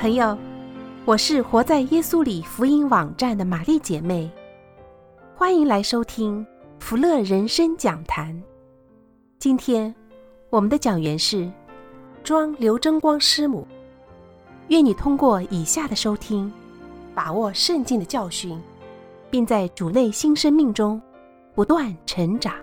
朋友，我是活在耶稣里福音网站的玛丽姐妹，欢迎来收听福乐人生讲坛。今天我们的讲员是庄刘真光师母。愿你通过以下的收听，把握圣经的教训，并在主内新生命中不断成长。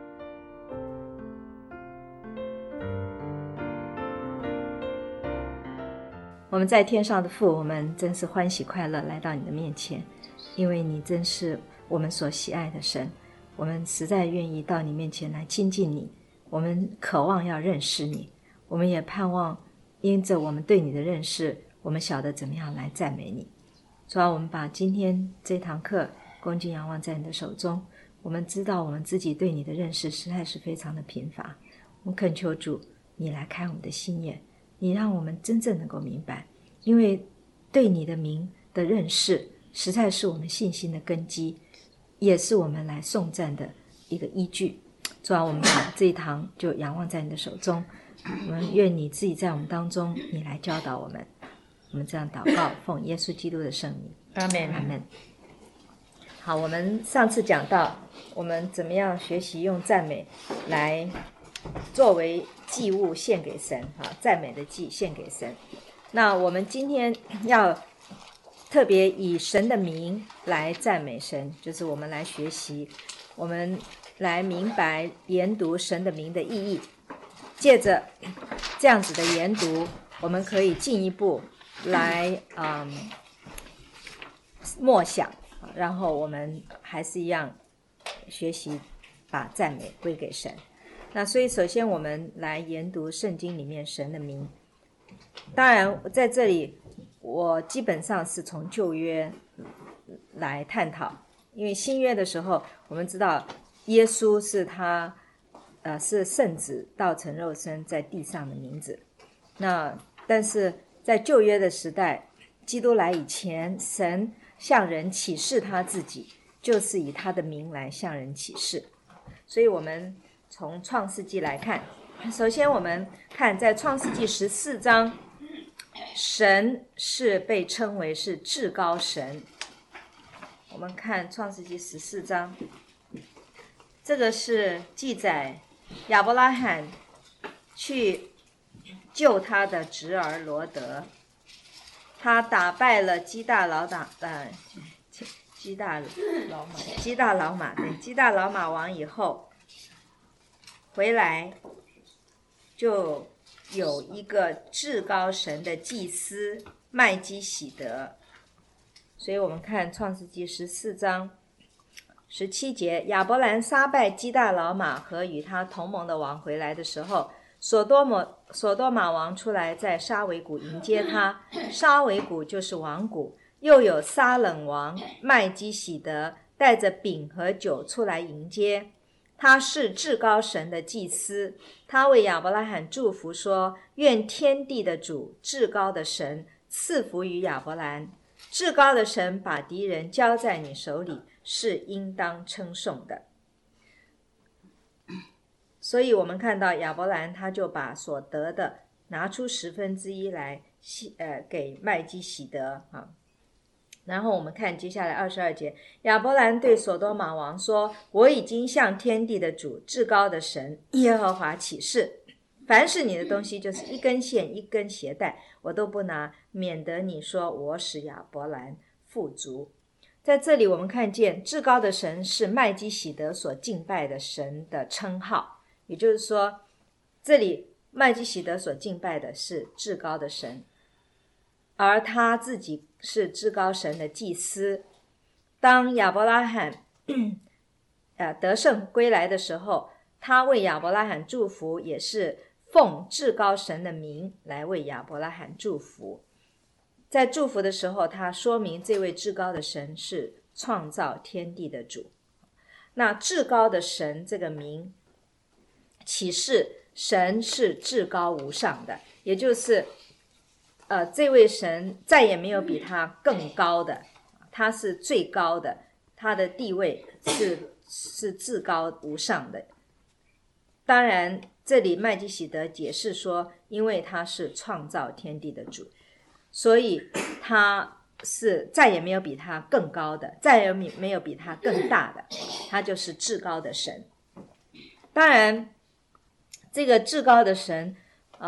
我们在天上的父，我们真是欢喜快乐来到你的面前，因为你真是我们所喜爱的神，我们实在愿意到你面前来亲近你，我们渴望要认识你，我们也盼望因着我们对你的认识，我们晓得怎么样来赞美你。主啊，我们把今天这堂课恭敬仰望在你的手中，我们知道我们自己对你的认识实在是非常的贫乏，我们恳求主你来开我们的心眼，你让我们真正能够明白，因为对你的名的认识实在是我们信心的根基，也是我们来颂赞的一个依据。主啊，我们把这一堂就仰望在你的手中，我们愿你自己在我们当中，你来教导我们。我们这样祷告，奉耶稣基督的圣名， 阿们， 阿们。好，我们上次讲到我们怎么样学习用赞美来作为祭物献给神，赞美的祭献给神。那我们今天要特别以神的名来赞美神，就是我们来学习，我们来明白研读神的名的意义。借着这样子的研读，我们可以进一步来默想，然后我们还是一样学习把赞美归给神。那所以首先我们来研读圣经里面神的名。当然在这里我基本上是从旧约来探讨，因为新约的时候我们知道耶稣是他是圣子道成肉身在地上的名字。那但是在旧约的时代，基督来以前，神向人启示他自己，就是以他的名来向人启示。所以我们从创世纪来看，首先我们看在创世纪14章，神是被称为是至高神。我们看创世纪14章，这个是记载亚伯拉罕去救他的侄儿罗德，他打败了基大老马王以后回来，就有一个至高神的祭司麦基洗德。所以我们看创世纪14章17节，亚伯兰杀败基大老马和与他同盟的王回来的时候，所多玛王出来在沙维谷迎接他，沙维谷就是王谷。又有撒冷王麦基洗德带着饼和酒出来迎接，他是至高神的祭司。他为亚伯拉罕祝福说，愿天地的主至高的神赐福于亚伯兰，至高的神把敌人交在你手里，是应当称颂的。所以我们看到亚伯兰他就把所得的拿出1/10来给麦基洗德。然后我们看接下来22节，亚伯兰对所多玛王说，我已经向天地的主至高的神耶和华起誓，凡是你的东西，就是一根线一根鞋带，我都不拿，免得你说我使亚伯兰富足。在这里我们看见至高的神是麦基洗德所敬拜的神的称号，也就是说这里麦基洗德所敬拜的是至高的神，而他自己是至高神的祭司。当亚伯拉罕得胜归来的时候，他为亚伯拉罕祝福，也是奉至高神的名来为亚伯拉罕祝福。在祝福的时候，他说明这位至高的神是创造天地的主。那至高的神这个名启示神是至高无上的，也就是这位神再也没有比他更高的，他是最高的，他的地位是至高无上的。当然这里麦基洗德解释说，因为他是创造天地的主， 所以他是再也没有比他更高的，再也没有比他更大的，他就是至高的神。当然这个至高的神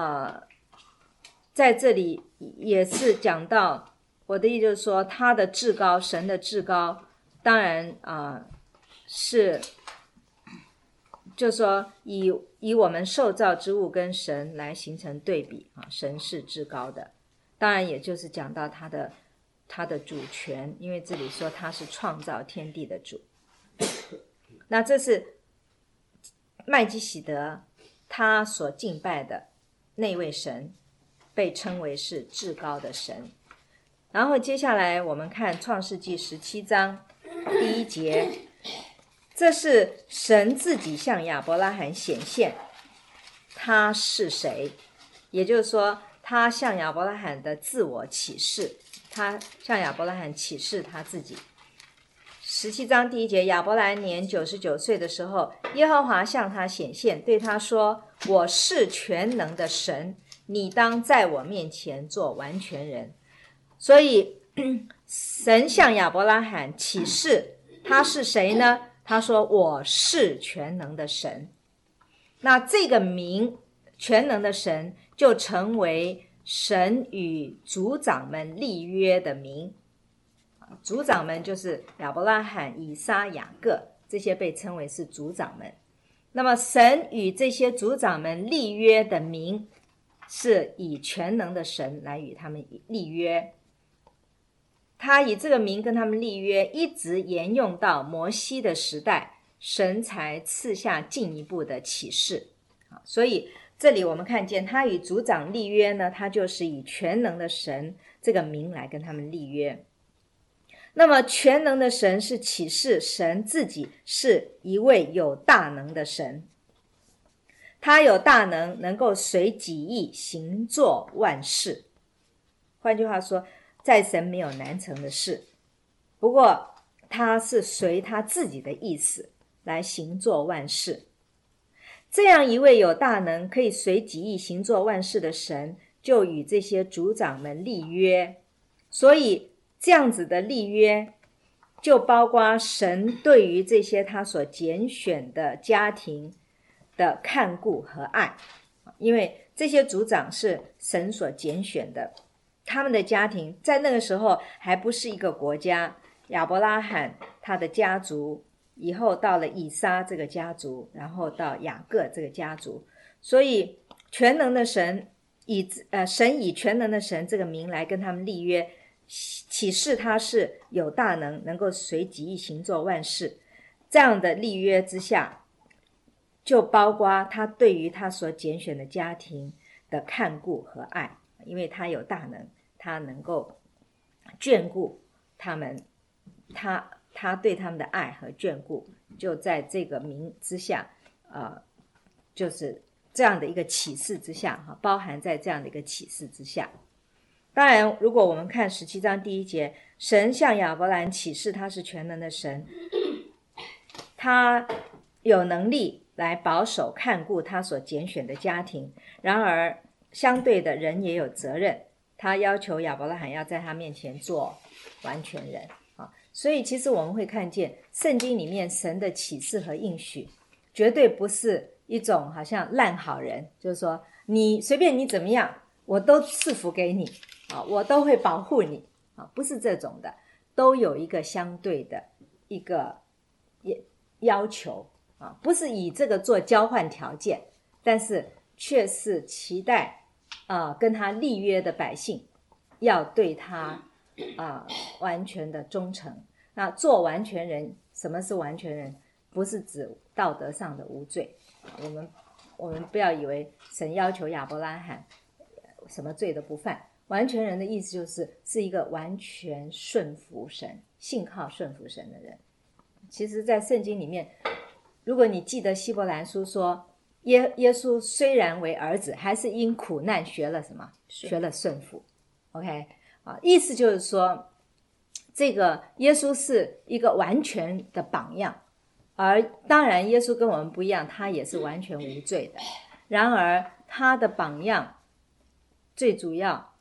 在这里也是讲到，我的意思就是说他的至高，神的至高，当然是就是说以我们受造之物跟神来形成对比神是至高的，当然也就是讲到他的主权，因为这里说他是创造天地的主。那这是麦基洗德他所敬拜的那位神，被称为是至高的神。然后接下来我们看创世纪17章第1节，这是神自己向亚伯拉罕显现他是谁，也就是说他向亚伯拉罕的自我启示，他向亚伯拉罕启示他自己。17章第1节，亚伯兰年99岁的时候，耶和华向他显现，对他说，我是全能的神，你当在我面前做完全人。所以神向亚伯拉罕启示他是谁呢？他说我是全能的神。那这个名全能的神就成为神与族长们立约的名。族长们就是亚伯拉罕、以撒、雅各，这些被称为是族长们。那么神与这些族长们立约的名，是以全能的神来与他们立约。他以这个名跟他们立约，一直沿用到摩西的时代，神才赐下进一步的启示。所以这里我们看见他与族长立约呢，他就是以全能的神这个名来跟他们立约。那么全能的神是启示神自己是一位有大能的神，他有大能，能够随己意行作万事。换句话说，在神没有难成的事，不过他是随他自己的意思来行作万事。这样一位有大能，可以随己意行作万事的神，就与这些族长们立约。所以这样子的立约就包括神对于这些他所拣选的家庭的看顾和爱，因为这些族长是神所拣选的，他们的家庭在那个时候还不是一个国家，亚伯拉罕他的家族，以后到了以撒这个家族，然后到雅各这个家族，所以全能的神神以全能的神这个名来跟他们立约，启示他是有大能，能够随己意行作万事。这样的立约之下，就包括他对于他所拣选的家庭的看顾和爱，因为他有大能，他能够眷顾他们，他对他们的爱和眷顾就在这个名之下，就是这样的一个启示之下，包含在这样的一个启示之下。当然如果我们看17章第1节，神向亚伯兰启示他是全能的神，他有能力来保守看顾他所拣选的家庭，然而相对的人也有责任，他要求亚伯拉罕要在他面前做完全人。所以其实我们会看见圣经里面神的启示和应许绝对不是一种好像烂好人，就是说你随便你怎么样我都赐福给你，我都会保护你，不是这种的，都有一个相对的一个要求，不是以这个做交换条件，但是却是期待跟他立约的百姓要对他完全的忠诚。那做完全人，什么是完全人？不是指道德上的无罪，我们不要以为神要求亚伯拉罕什么罪都不犯。完全人的意思是一个完全顺服神，信靠顺服神的人。其实在圣经里面，如果你记得希伯来书说耶稣虽然为儿子，还是因苦难学了什么？学了顺服。 OK， 意思就是说这个耶稣是一个完全的榜样，而当然耶稣跟我们不一样，他也是完全无罪的，然而他的榜样最主要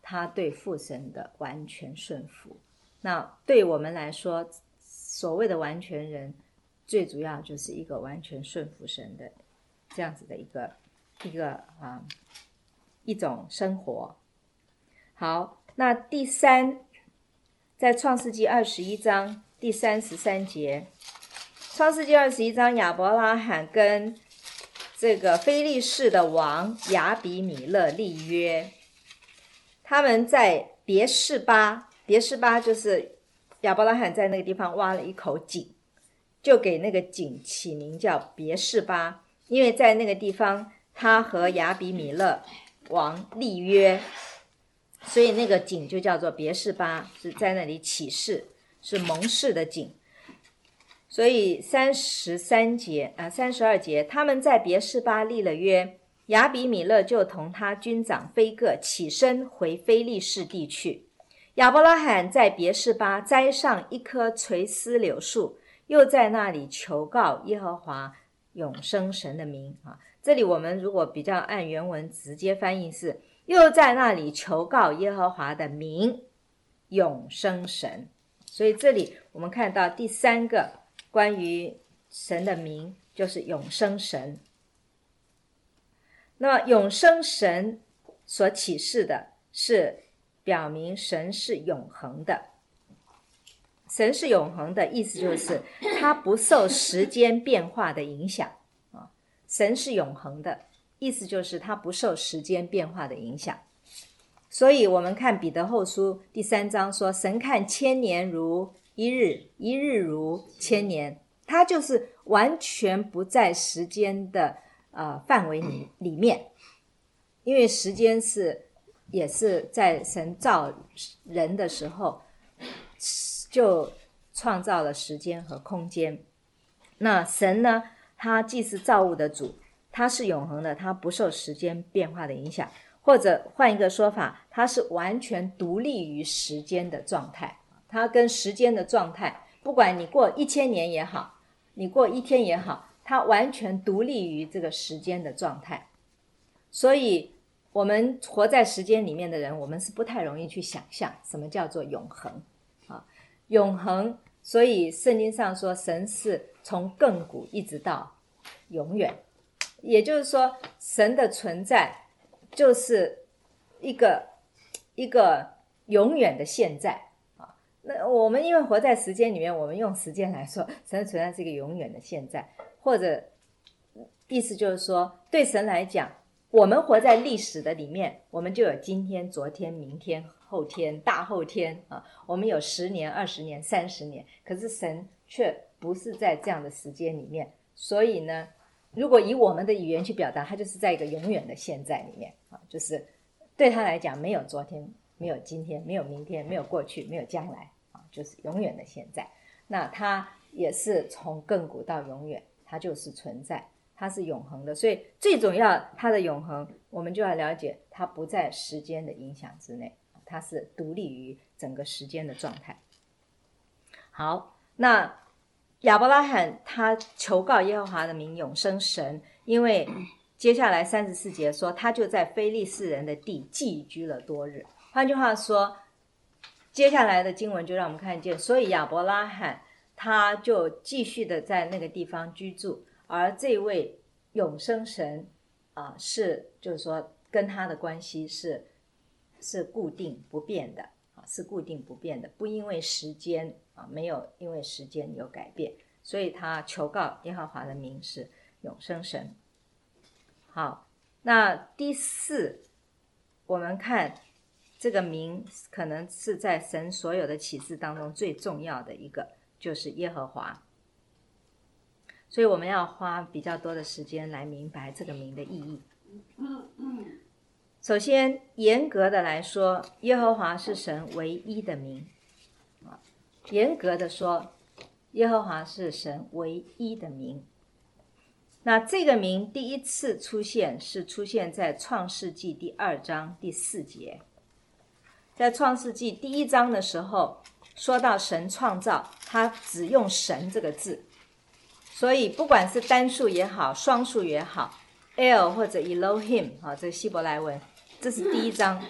他对父神的完全顺服。那对我们来说，所谓的完全人，最主要就是一个完全顺服神的这样子的一种生活。好，那第三，在创世纪21章第33节，创世纪21章亚伯拉罕跟这个非利士的王亚比米勒立约，他们在别是巴就是亚伯拉罕在那个地方挖了一口井，就给那个井起名叫别是巴，因为在那个地方他和亚比米勒王立约，所以那个井就叫做别是巴，是在那里起誓，是盟誓的井。所以32节，他们在别是巴立了约，亚比米勒就同他军长非各起身回非利士地去。亚伯拉罕在别是巴栽上一棵垂丝柳树，又在那里求告耶和华永生神的名。这里我们如果比较按原文直接翻译是，又在那里求告耶和华的名，永生神。所以这里我们看到第三个关于神的名就是永生神。那么永生神所启示的是表明神是永恒的。神是永恒的意思就是他不受时间变化的影响。神是永恒的意思就是他不受时间变化的影响。所以我们看彼得后书第3章说，神看千年如一日，一日如千年，他就是完全不在时间的范围里面，因为时间也是在神造人的时候就创造了时间和空间。那神呢，他既是造物的主，他是永恒的，他不受时间变化的影响，或者换一个说法，他是完全独立于时间的状态。他跟时间的状态，不管你过1000年也好，你过一天也好，他完全独立于这个时间的状态。所以我们活在时间里面的人，我们是不太容易去想象什么叫做永恒。永恒，所以圣经上说神是从亘古一直到永远，也就是说神的存在就是一个永远的现在。那我们因为活在时间里面，我们用时间来说，神的存在是一个永远的现在，或者意思就是说，对神来讲，我们活在历史的里面，我们就有今天、昨天、明天、后天、大后天我们有10年、20年、30年，可是神却不是在这样的时间里面。所以呢，如果以我们的语言去表达，他就是在一个永远的现在里面就是对他来讲，没有昨天，没有今天，没有明天，没有过去，没有将来就是永远的现在。那他也是从亘古到永远，他就是存在，他是永恒的。所以最重要他的永恒，我们就要了解他不在时间的影响之内，他是独立于整个时间的状态。好，那亚伯拉罕他求告耶和华的名永生神，因为接下来34节说他就在非利士人的地寄居了多日。换句话说，接下来的经文就让我们看见，所以亚伯拉罕他就继续的在那个地方居住，而这位永生神是就是说跟他的关系是固定不变的是固定不变的，不因为时间没有因为时间有改变，所以他求告耶和华的名是永生神。好，那第4，我们看这个名可能是在神所有的启示当中最重要的一个，就是耶和华。所以我们要花比较多的时间来明白这个名的意义。首先严格的来说，耶和华是神唯一的名。严格的说，耶和华是神唯一的名。那这个名第一次出现在创世纪第2章第4节。在创世纪第1章的时候，说到神创造，他只用神这个字，所以不管是单数也好，双数也好， El 或者 Elohim 这个希伯来文，这是第1章。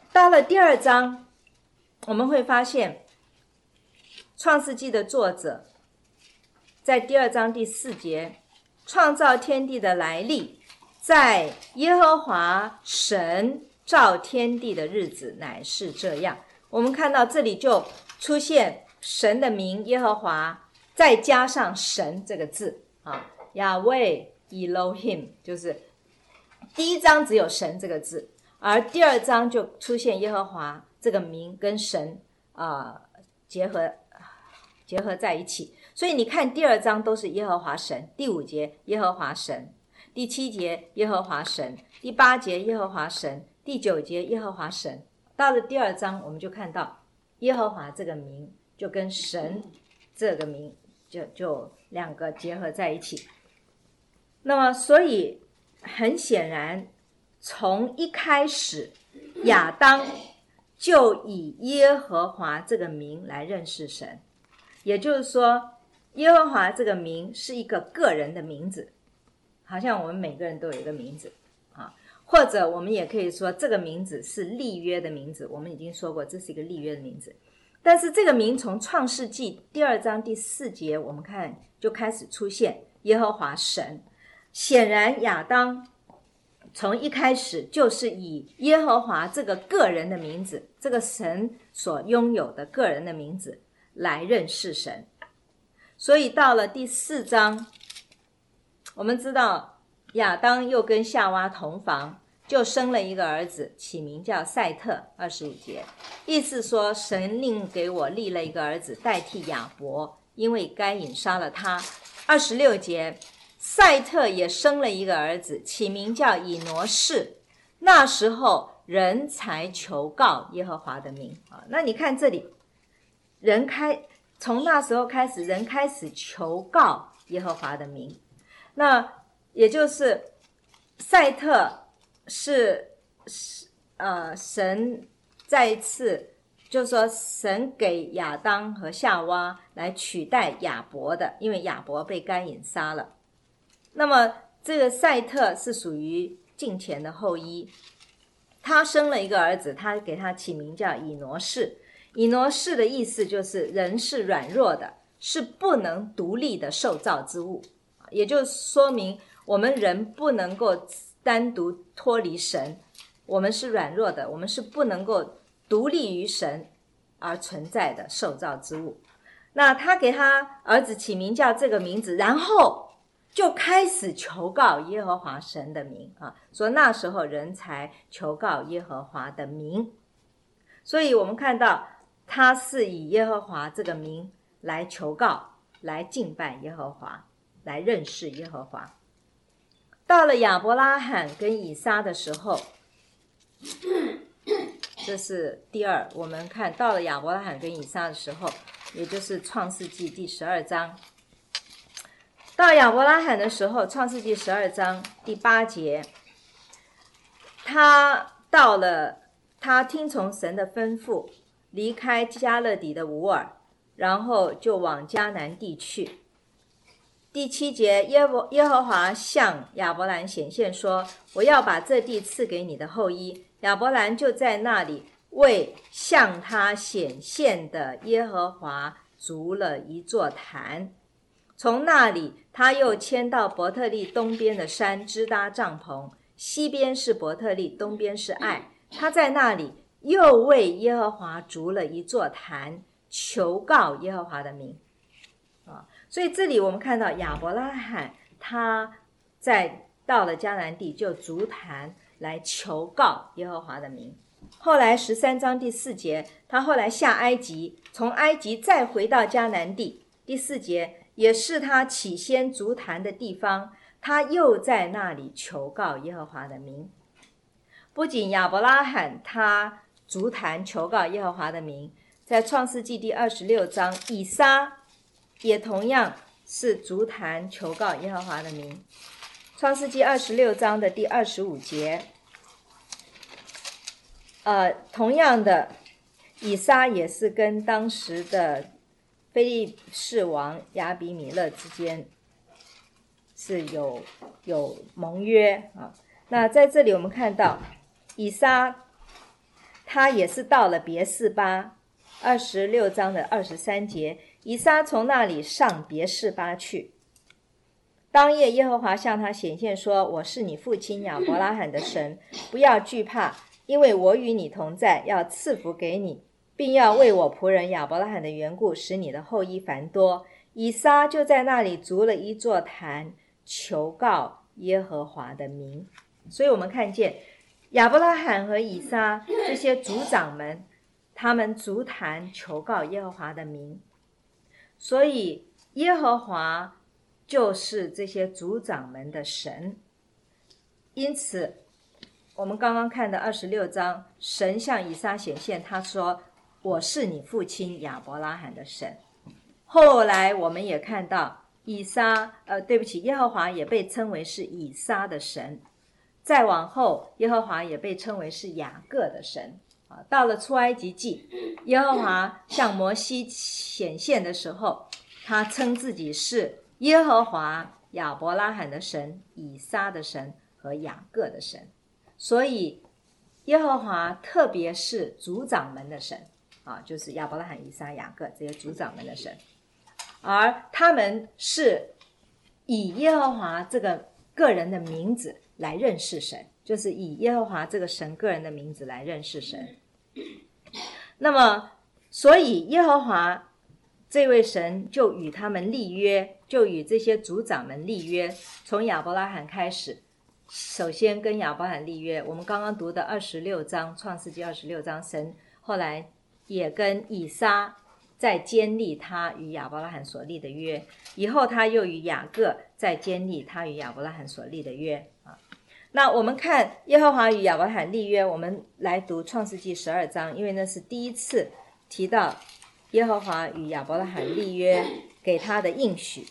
到了第2章，我们会发现创世纪的作者在第2章第4节，创造天地的来历，在耶和华神造天地的日子乃是这样。我们看到这里就出现神的名耶和华，再加上神这个字啊，亚威 Elohim， 就是第1章只有神这个字，而第2章就出现耶和华这个名跟神结合在一起。所以你看第2章都是耶和华神，第5节耶和华神，第7节耶和华神，第8节耶和华神，第9节耶和华神。到了第2章，我们就看到耶和华这个名就跟神这个名就两个结合在一起。那么所以很显然，从一开始亚当就以耶和华这个名来认识神，也就是说耶和华这个名是一个个人的名字，好像我们每个人都有一个名字啊，或者我们也可以说这个名字是立约的名字，我们已经说过这是一个立约的名字。但是这个名从创世纪第2章第4节我们看就开始出现耶和华神，显然亚当从一开始就是以耶和华这个个人的名字，这个神所拥有的个人的名字来认识神。所以到了第4章，我们知道亚当又跟夏娃同房，就生了一个儿子，起名叫赛特，25节，意思说神另给我立了一个儿子代替亚伯，因为该隐杀了他。26节，赛特也生了一个儿子，起名叫以挪士，那时候人才求告耶和华的名。那你看这里，从那时候开始，人开始求告耶和华的名。那也就是赛特是神再一次就是说神给亚当和夏娃来取代亚伯的，因为亚伯被该隐杀了。那么这个赛特是属于敬虔的后裔，他生了一个儿子，他给他起名叫以挪士。以挪士的意思就是人是软弱的，是不能独立的受造之物，也就说明我们人不能够单独脱离神，我们是软弱的，我们是不能够独立于神而存在的受造之物。那他给他儿子起名叫这个名字，然后就开始求告耶和华神的名说那时候人才求告耶和华的名。所以我们看到他是以耶和华这个名来求告，来敬拜耶和华，来认识耶和华。到了亚伯拉罕跟以撒的时候，这是第2，我们看到了亚伯拉罕跟以撒的时候，也就是创世纪第12章。到亚伯拉罕的时候，创世纪12章第8节，他听从神的吩咐，离开加勒底的吾尔，然后就往迦南地去。第7节，耶和华向亚伯兰显现说，我要把这地赐给你的后裔。亚伯兰就在那里为向他显现的耶和华筑了一座坛。从那里他又迁到伯特利东边的山，支搭帐篷，西边是伯特利，东边是爱。他在那里又为耶和华筑了一座坛，求告耶和华的名。所以这里我们看到亚伯拉罕他到了迦南地就筑坛来求告耶和华的名。后来13章第4节，他后来下埃及，从埃及再回到迦南地。第4节，也是他起先筑坛的地方，他又在那里求告耶和华的名。不仅亚伯拉罕他筑坛求告耶和华的名，在创世纪第26章，以撒也同样是筑坛求告耶和华的名。创世纪26章的第25节，同样的，以撒也是跟当时的非利士王亚比米勒之间是有盟约那在这里我们看到以撒他也是到了别是巴，26章的23节，以撒从那里上别是巴去。当夜耶和华向他显现说，我是你父亲亚伯拉罕的神，不要惧怕，因为我与你同在，要赐福给你，并要为我仆人亚伯拉罕的缘故使你的后裔繁多。以撒就在那里筑了一座坛，求告耶和华的名。所以我们看见亚伯拉罕和以撒这些族长们，他们筑坛求告耶和华的名，所以耶和华就是这些族长们的神。因此我们刚刚看的26章，神向以撒显现，他说我是你父亲亚伯拉罕的神。后来我们也看到耶和华也被称为是以撒的神，再往后耶和华也被称为是雅各的神。到了出埃及记，耶和华向摩西显现的时候，他称自己是耶和华亚伯拉罕的神、以撒的神和雅各的神。所以耶和华特别是族长们的神，就是亚伯拉罕、以撒、雅各这些族长们的神，而他们是以耶和华这个个人的名字来认识神，就是以耶和华这个神个人的名字来认识神。那么所以耶和华这位神就与他们立约，就与这些族长们立约。从亚伯拉罕开始，首先跟亚伯拉罕立约，我们刚刚读的26章，创世纪26章，神后来也跟以撒再坚立他与亚伯拉罕所立的约，以后他又与雅各再坚立他与亚伯拉罕所立的约。那我们看耶和华与亚伯拉罕立约，我们来读创世纪12章，因为那是第一次提到耶和华与亚伯拉罕立约给他的应许。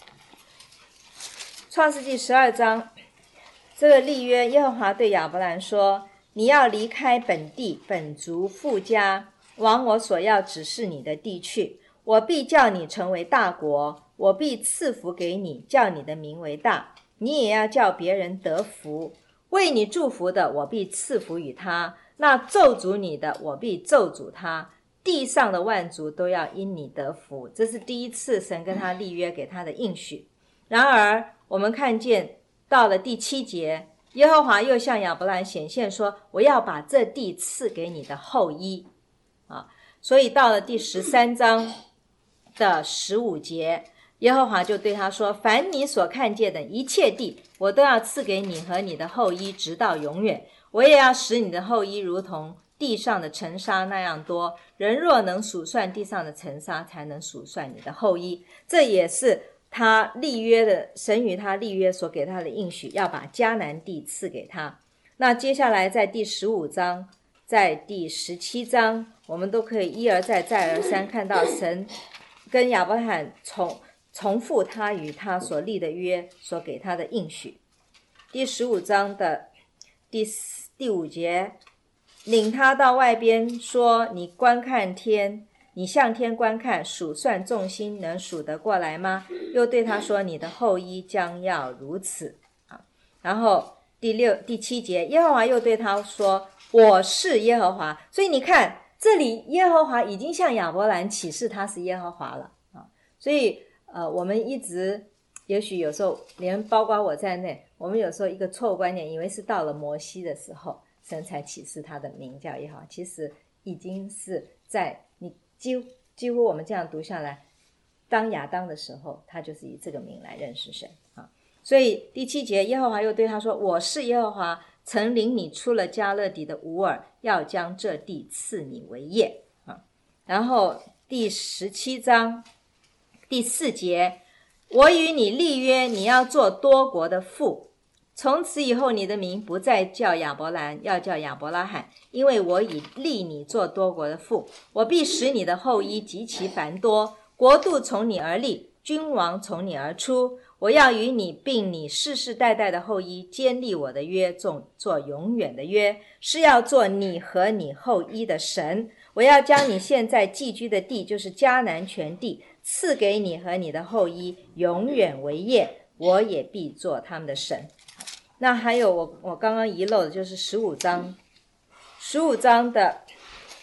创世纪12章这个立约，耶和华对亚伯兰说，你要离开本地本族父家，往我所要指示你的地去，我必叫你成为大国，我必赐福给你，叫你的名为大，你也要叫别人得福。为你祝福的，我必赐福与他；那咒诅你的，我必咒诅他。地上的万族都要因你得福。这是第一次神跟他立约给他的应许。然而我们看见到了第7节，耶和华又向亚伯兰显现说，我要把这地赐给你的后裔。所以到了第13章的15节，耶和华就对他说，凡你所看见的一切地，我都要赐给你和你的后裔，直到永远。我也要使你的后裔如同地上的尘沙那样多，人若能数算地上的尘沙，才能数算你的后裔。这也是他立约的，神与他立约所给他的应许，要把迦南地赐给他。那接下来在第15章在第17章，我们都可以一而再再而三看到神跟亚伯拉罕重复他与他所立的约，所给他的应许。第15章的第5节，领他到外边说，你观看天，你向天观看，数算众星，能数得过来吗？又对他说，你的后裔将要如此。然后第7节，耶和华又对他说，我是耶和华。所以你看这里耶和华已经向亚伯兰启示他是耶和华了。所以我们一直也许有时候连包括我在内，我们有时候一个错误观念，以为是到了摩西的时候神才启示他的名叫耶和华，其实已经是在你几乎我们这样读下来，当亚当的时候他就是以这个名来认识神。所以第7节，耶和华又对他说，我是耶和华，曾领你出了迦勒底的吾尔，要将这地赐你为业。然后第17章第4节，我与你立约，你要做多国的父，从此以后你的名不再叫亚伯兰，要叫亚伯拉罕，因为我已立你做多国的父。我必使你的后裔极其繁多，国度从你而立，君王从你而出。我要与你并你世世代代的后裔坚立我的约，做永远的约，是要做你和你后裔的神。我要将你现在寄居的地，就是迦南全地，赐给你和你的后裔，永远为业，我也必做他们的神。那还有我刚刚遗漏的就是15章的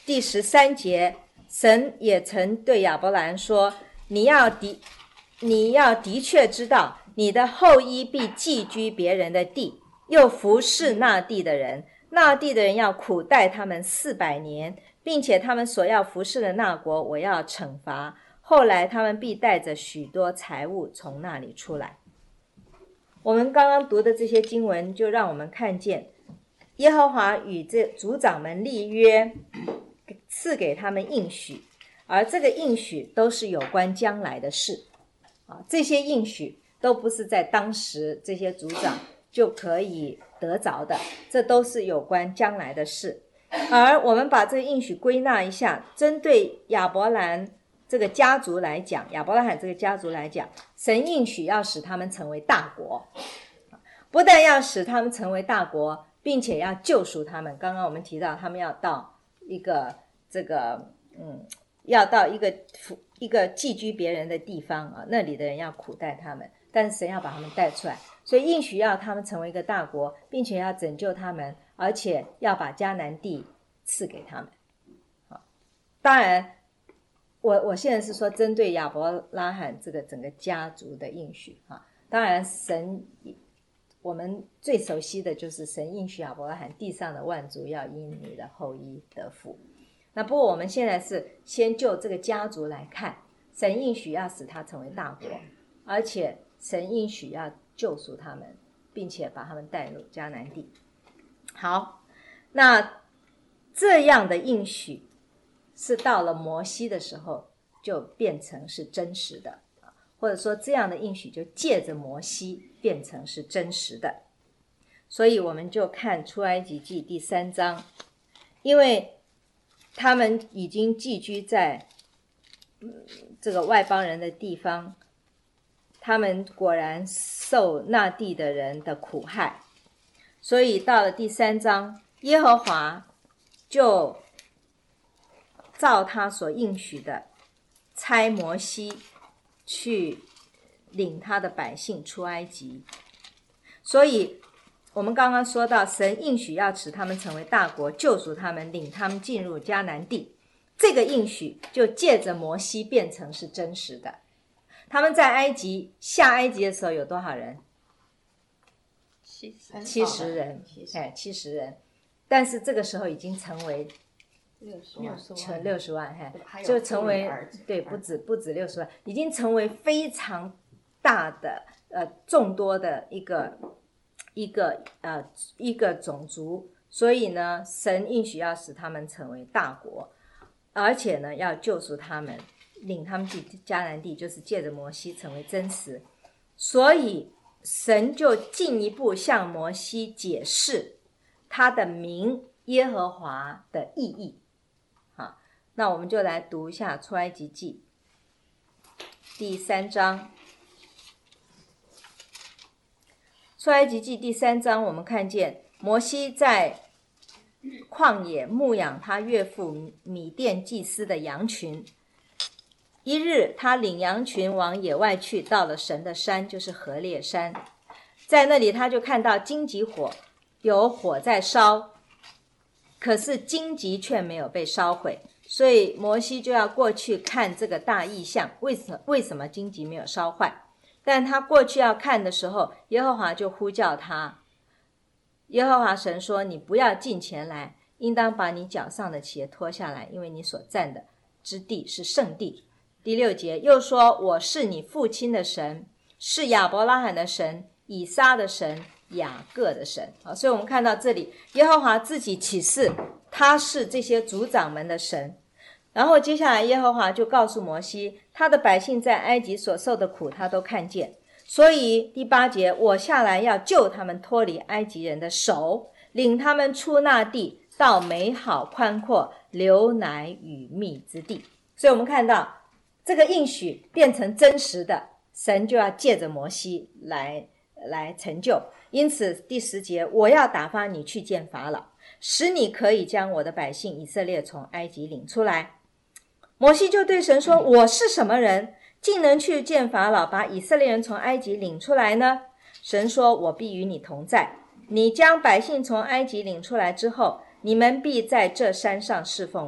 第13节，神也曾对亚伯兰说，你要的确知道，你的后裔必寄居别人的地，又服侍那地的人，那地的人要苦待他们400年，并且他们所要服侍的那国，我要惩罚。后来他们必带着许多财物从那里出来。我们刚刚读的这些经文，就让我们看见耶和华与这族长们立约，赐给他们应许，而这个应许都是有关将来的事。这些应许都不是在当时这些族长就可以得着的，这都是有关将来的事。而我们把这个应许归纳一下，针对亚伯兰这个家族来讲，亚伯拉罕这个家族来讲，神应许要使他们成为大国，不但要使他们成为大国，并且要救赎他们。刚刚我们提到他们要到一个要到一个寄居别人的地方啊，那里的人要苦待他们，但是神要把他们带出来，所以应许要他们成为一个大国，并且要拯救他们，而且要把迦南地赐给他们。当然我现在是说针对亚伯拉罕这个整个家族的应许当然神我们最熟悉的就是神应许亚伯拉罕，地上的万族要因你的后裔得福。那不过我们现在是先就这个家族来看，神应许要使他成为大国，而且神应许要救赎他们，并且把他们带入迦南地。好，那这样的应许是到了摩西的时候就变成是真实的，或者说这样的应许就借着摩西变成是真实的。所以我们就看出埃及记第3章，因为他们已经寄居在这个外邦人的地方，他们果然受那地的人的苦害，所以到了第3章，耶和华就照他所应许的差摩西去领他的百姓出埃及。所以我们刚刚说到，神应许要使他们成为大国，救赎他们，领他们进入迦南地，这个应许就借着摩西变成是真实的。他们在埃及下埃及的时候有多少人？70人，70人，但是这个时候已经成为60万，就成为对不止60万，已经成为非常大的众多的一个种族。所以呢，神应许要使他们成为大国，而且呢要救赎他们，领他们进迦南地，就是借着摩西成为真实。所以神就进一步向摩西解释他的名耶和华的意义。那我们就来读一下出埃及记第3章。出埃及记第3章，我们看见摩西在旷野牧养他岳父米甸祭司的羊群。一日，他领羊群往野外去，到了神的山，就是何烈山。在那里，他就看到荆棘火，有火在烧，可是荆棘却没有被烧毁。所以摩西就要过去看这个大异象，为什么荆棘没有烧坏？但他过去要看的时候，耶和华就呼叫他。耶和华神说，你不要近前来，应当把你脚上的鞋脱下来，因为你所站的之地是圣地。第6节又说，我是你父亲的神，是亚伯拉罕的神，以撒的神，雅各的神。所以我们看到这里，耶和华自己启示他是这些族长们的神。然后接下来耶和华就告诉摩西，他的百姓在埃及所受的苦他都看见，所以第8节，我下来要救他们脱离埃及人的手，领他们出那地，到美好宽阔流奶与蜜之地。所以我们看到这个应许变成真实的，神就要借着摩西来成就。因此第10节，我要打发你去见法老，使你可以将我的百姓以色列从埃及领出来。摩西就对神说，我是什么人，竟能去见法老，把以色列人从埃及领出来呢？神说，我必与你同在，你将百姓从埃及领出来之后，你们必在这山上侍奉我，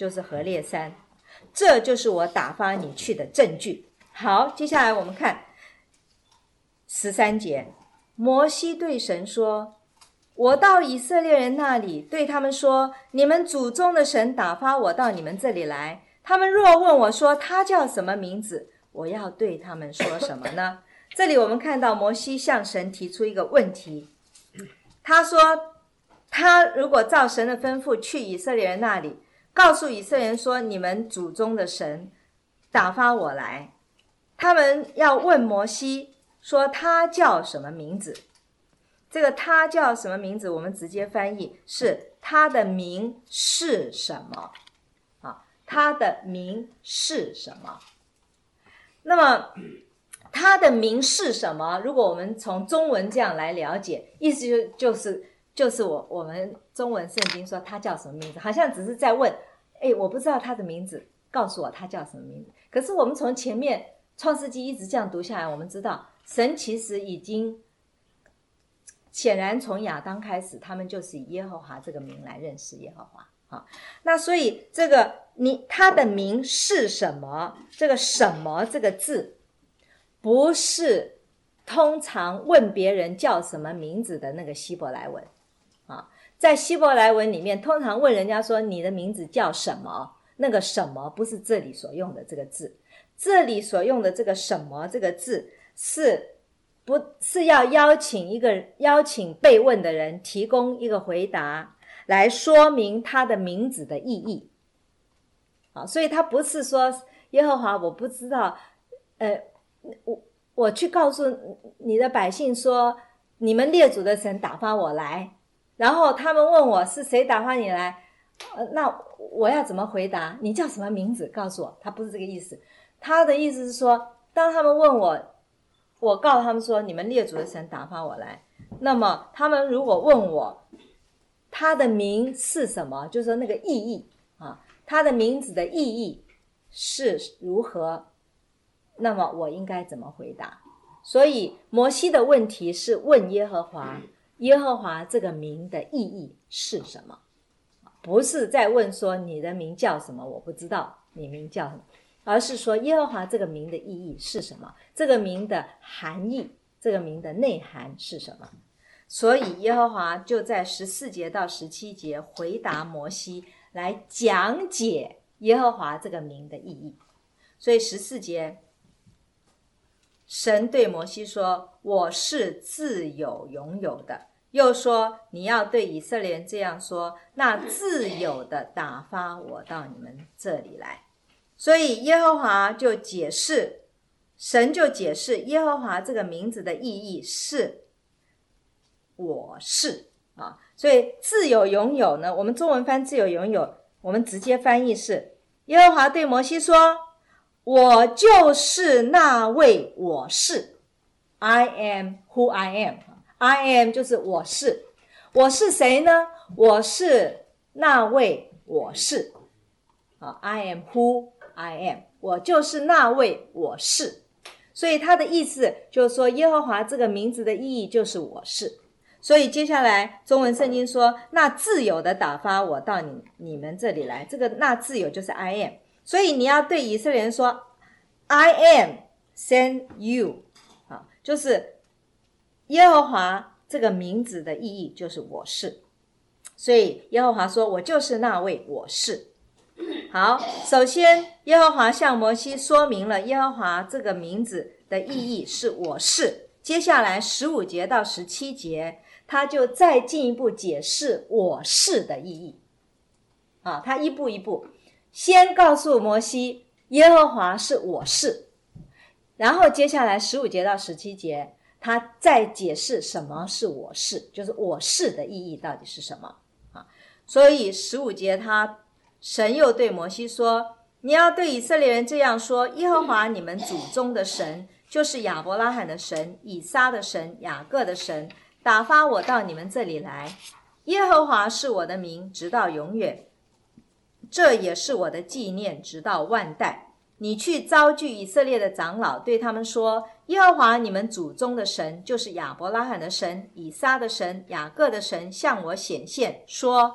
就是何烈山，这就是我打发你去的证据。好，接下来我们看13节，摩西对神说，我到以色列人那里，对他们说，你们祖宗的神打发我到你们这里来，他们若问我说他叫什么名字，我要对他们说什么呢？这里我们看到摩西向神提出一个问题，他说他如果照神的吩咐去以色列人那里，告诉以色列人说，你们祖宗的神打发我来，他们要问摩西说他叫什么名字。这个他叫什么名字，我们直接翻译是他的名是什么啊？他的名是什么？那么他的名是什么？如果我们从中文这样来了解，意思就是我们中文圣经说他叫什么名字，好像只是在问，我不知道他的名字，告诉我他叫什么名字。可是我们从前面创世纪一直这样读下来，我们知道神其实已经显然从亚当开始，他们就是以耶和华这个名来认识耶和华。那所以这个他的名是什么？这个什么这个字，不是通常问别人叫什么名字的那个希伯来文啊。在希伯来文里面，通常问人家说你的名字叫什么，那个什么不是这里所用的这个字，这里所用的这个什么这个字是要邀请被问的人提供一个回答，来说明他的名字的意义。所以他不是说耶和华我不知道，我去告诉你的百姓说，你们列祖的神打发我来，然后他们问我是谁打发你来，那我要怎么回答？你叫什么名字？告诉我。他不是这个意思，他的意思是说，当他们问我告诉他们说你们列祖的神打发我来，那么他们如果问我他的名是什么，就是说那个意义啊，他的名字的意义是如何，那么我应该怎么回答？所以摩西的问题是问耶和华，耶和华这个名的意义是什么？不是在问说你的名叫什么，我不知道你名叫什么，而是说耶和华这个名的意义是什么，这个名的含义，这个名的内涵是什么。所以耶和华就在14节到17节回答摩西，来讲解耶和华这个名的意义。所以14节神对摩西说，我是自有永有的，又说你要对以色列人这样说，那自有的打发我到你们这里来。所以耶和华就解释，神就解释耶和华这个名字的意义是我是啊。所以自有永有呢，我们中文翻自有永有，我们直接翻译是耶和华对摩西说，我就是那位我是， I am who I am， I am 就是我是。我是谁呢？我是那位我是I am who I am， 我就是那位我是。所以他的意思就是说，耶和华这个名字的意义就是我是。所以接下来中文圣经说，那自有的打发我到你们这里来，这个那自有就是 I am。 所以你要对以色列人说 I am send you， 就是耶和华这个名字的意义就是我是。所以耶和华说，我就是那位我是。好，首先耶和华向摩西说明了耶和华这个名字的意义是我是。接下来15节到17节他就再进一步解释我是的意义他一步一步先告诉摩西耶和华是我是，然后接下来15节到17节他再解释什么是我是，就是我是的意义到底是什么所以15节神又对摩西说，你要对以色列人这样说，耶和华你们祖宗的神，就是亚伯拉罕的神，以撒的神，雅各的神，打发我到你们这里来。耶和华是我的名，直到永远，这也是我的纪念，直到万代。你去招聚以色列的长老，对他们说，耶和华你们祖宗的神，就是亚伯拉罕的神，以撒的神，雅各的神，向我显现说，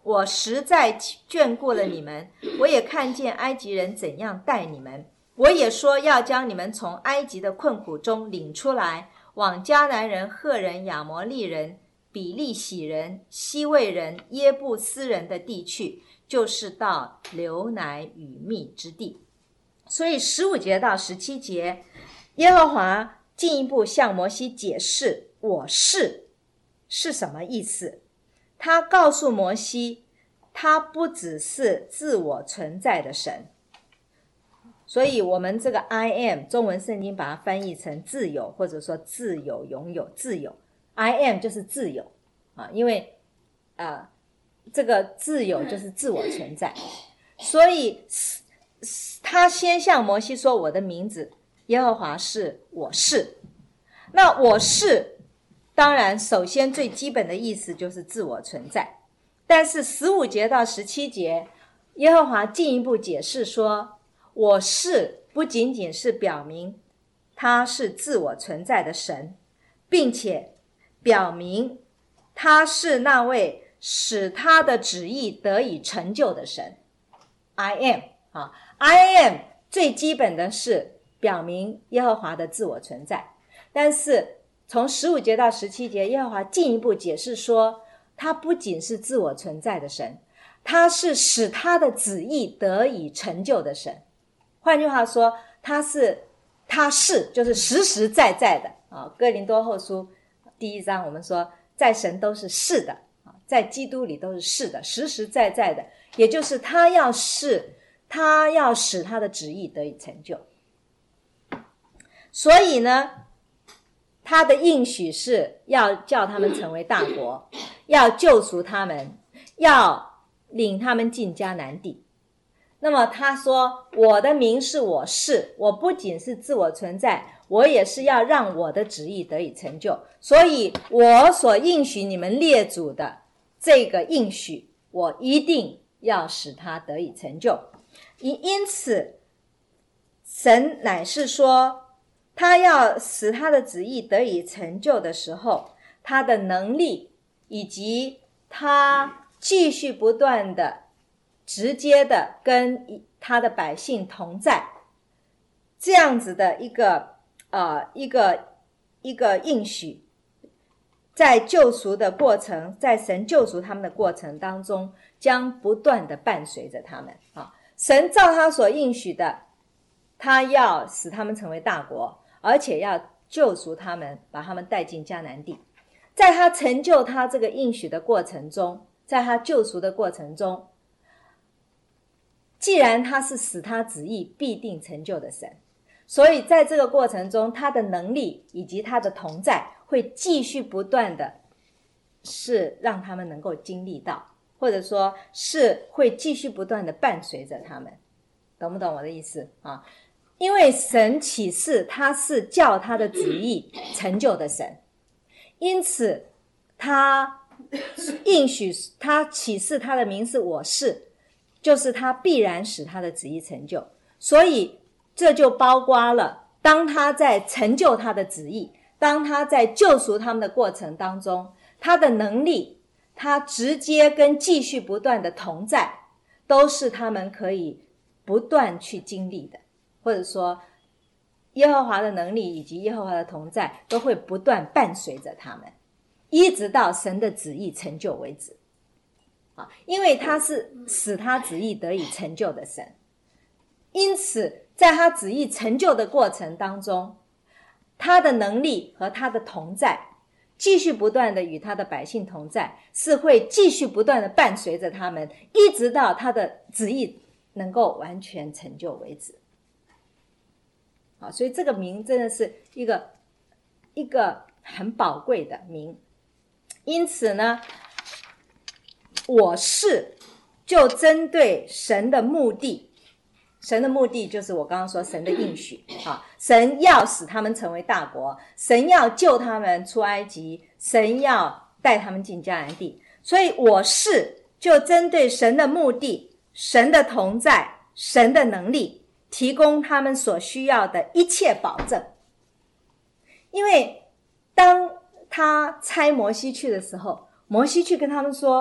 我实在眷顾了你们，我也看见埃及人怎样待你们，我也说要将你们从埃及的困苦中领出来，往迦南人、赫人、亚摩利人、比利洗人、西魏人、耶布斯人的地去，就是到流奶与蜜之地。所以15节到17节，耶和华进一步向摩西解释我是什么意思。他告诉摩西，他不只是自我存在的神。所以我们这个 I am 中文圣经把它翻译成自由，或者说自由拥有，自由 I am 就是自由因为这个自由就是自我存在。所以他先向摩西说，我的名字耶和华是我是。那我是当然首先最基本的意思就是自我存在，但是15节到17节耶和华进一步解释说，我是不仅仅是表明他是自我存在的神，并且表明他是那位使他的旨意得以成就的神。 I am I am 最基本的是表明耶和华的自我存在，但是从15节到17节耶和华进一步解释说，他不仅是自我存在的神，他是使他的旨意得以成就的神。换句话说，他是就是实实在在的哥林多后书第1章我们说，在神都是是的在基督里都是是的，实实在在的，也就是他要使他的旨意得以成就。所以呢，他的应许是要叫他们成为大国，要救赎他们，要领他们进迦南地。那么他说，我的名是我是，我不仅是自我存在，我也是要让我的旨意得以成就。所以我所应许你们列祖的这个应许，我一定要使它得以成就。因此神乃是说，他要使他的旨意得以成就的时候，他的能力以及他继续不断的直接的跟他的百姓同在，这样子的一个应许，在救赎的过程，在神救赎他们的过程当中，将不断的伴随着他们神照他所应许的，他要使他们成为大国，而且要救赎他们，把他们带进迦南地。在他成就他这个应许的过程中，在他救赎的过程中，既然他是使他旨意必定成就的神，所以在这个过程中，他的能力以及他的同在会继续不断的是让他们能够经历到，或者说是会继续不断的伴随着他们。懂不懂我的意思因为神启示他是叫他的旨意成就的神，因此他应许，他启示他的名是我是，就是他必然使他的旨意成就。所以这就包括了，当他在成就他的旨意，当他在救赎他们的过程当中，他的能力，他直接跟继续不断的同在，都是他们可以不断去经历的，或者说耶和华的能力以及耶和华的同在都会不断伴随着他们，一直到神的旨意成就为止因为他是使他旨意得以成就的神，因此在他旨意成就的过程当中，他的能力和他的同在继续不断的与他的百姓同在，是会继续不断的伴随着他们，一直到他的旨意能够完全成就为止所以这个名真的是一个很宝贵的名。因此呢，我是就针对神的目的，神的目的就是我刚刚说神的应许神要使他们成为大国，神要救他们出埃及，神要带他们进迦南地。所以我是就针对神的目的，神的同在，神的能力，提供他们所需要的一切保证。因为当他差摩西去的时候，摩西去跟他们说，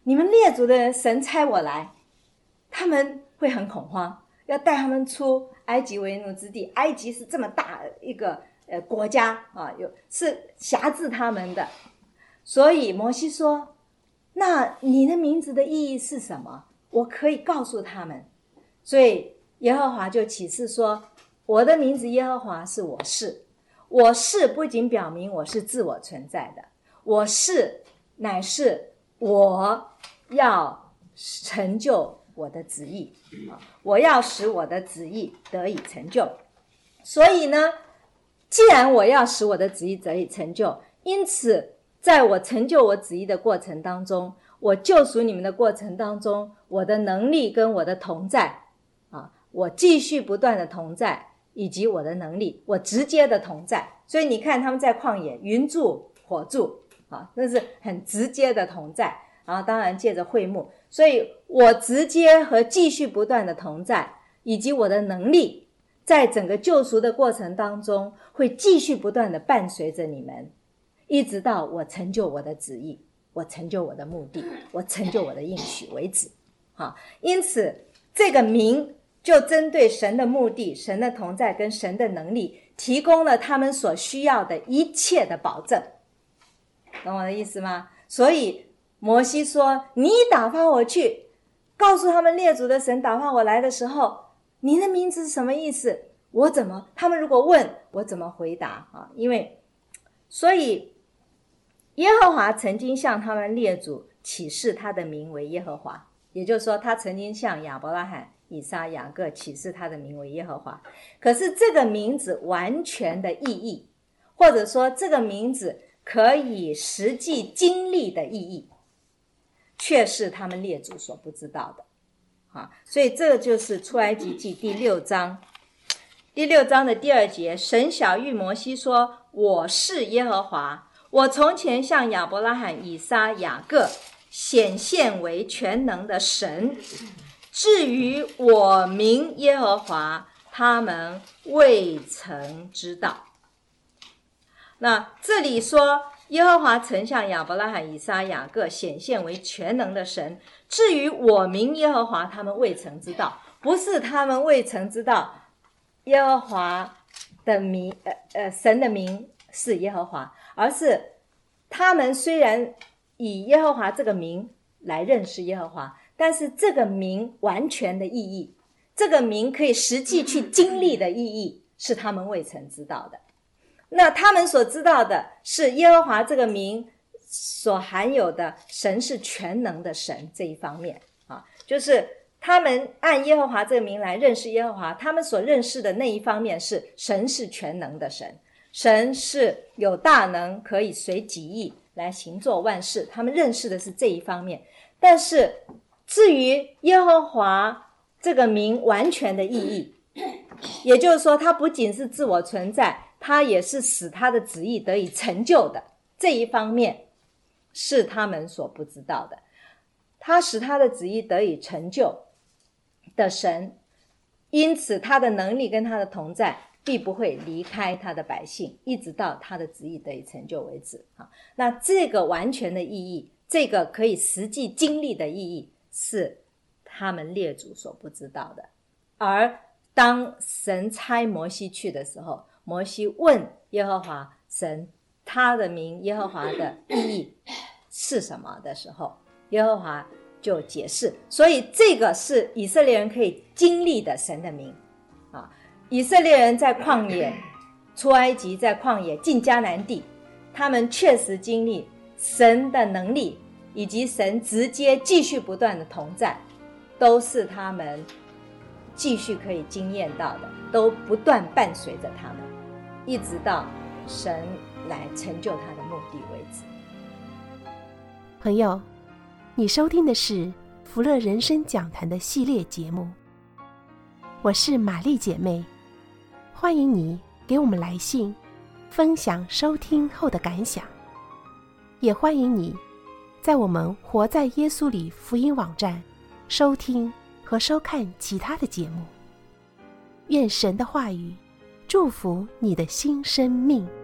你们列祖的人，神差我来，他们会很恐慌，要带他们出埃及为奴之地。埃及是这么大一个国家啊，是辖制他们的。所以摩西说，那你的名字的意义是什么？我可以告诉他们。所以耶和华就启示说，我的名字耶和华是我是。我是不仅表明我是自我存在的，我是乃是我要成就我的旨意，我要使我的旨意得以成就。所以呢，既然我要使我的旨意得以成就，因此在我成就我旨意的过程当中，我救赎你们的过程当中，我的能力跟我的同在我继续不断的同在，以及我的能力，我直接的同在。所以你看他们在旷野云柱火柱那是很直接的同在，然后当然借着会幕，所以我直接和继续不断的同在，以及我的能力在整个救赎的过程当中会继续不断的伴随着你们，一直到我成就我的旨意，我成就我的目的，我成就我的应许为止因此这个名就针对神的目的、神的同在跟神的能力，提供了他们所需要的一切的保证。懂我的意思吗？所以摩西说，你打发我去告诉他们列祖的神打发我来的时候，你的名字是什么意思？他们如果问我怎么回答所以耶和华曾经向他们列祖启示他的名为耶和华，也就是说他曾经向亚伯拉罕、以撒、雅各启示他的名为耶和华。可是这个名字完全的意义，或者说这个名字可以实际经历的意义，却是他们列祖所不知道的所以这就是出埃及记第6章第2节，神晓谕摩西说，我是耶和华，我从前向亚伯拉罕、以撒、雅各显现为全能的神，至于我名耶和华，他们未曾知道。那这里说耶和华曾向亚伯拉罕、以撒、雅各显现为全能的神，至于我名耶和华，他们未曾知道。不是他们未曾知道耶和华的名神的名是耶和华，而是他们虽然以耶和华这个名来认识耶和华，但是这个名完全的意义，这个名可以实际去经历的意义，是他们未曾知道的。那他们所知道的是耶和华这个名所含有的神是全能的神这一方面就是他们按耶和华这个名来认识耶和华，他们所认识的那一方面是神是全能的神，神是有大能，可以随己意来行作万事，他们认识的是这一方面。但是至于耶和华这个名完全的意义，也就是说他不仅是自我存在，他也是使他的旨意得以成就的，这一方面是他们所不知道的。他使他的旨意得以成就的神，因此他的能力跟他的同在必不会离开他的百姓，一直到他的旨意得以成就为止那这个完全的意义，这个可以实际经历的意义，是他们列祖所不知道的。而当神差摩西去的时候，摩西问耶和华神他的名耶和华的意义是什么的时候，耶和华就解释。所以这个是以色列人可以经历的神的名以色列人在旷野出埃及，在旷野进迦南地，他们确实经历神的能力，以及神直接继续不断的同在，都是他们继续可以经验到的，都不断伴随着他们，一直到神来成就他的目的为止。 朋友，你收听的是福乐人生讲坛的系列节目，我是玛丽姐妹，欢迎你给我们来信分享收听后的感想，也欢迎你在我们活在耶稣里福音网站收听和收看其他的节目。愿神的话语祝福你的新生命。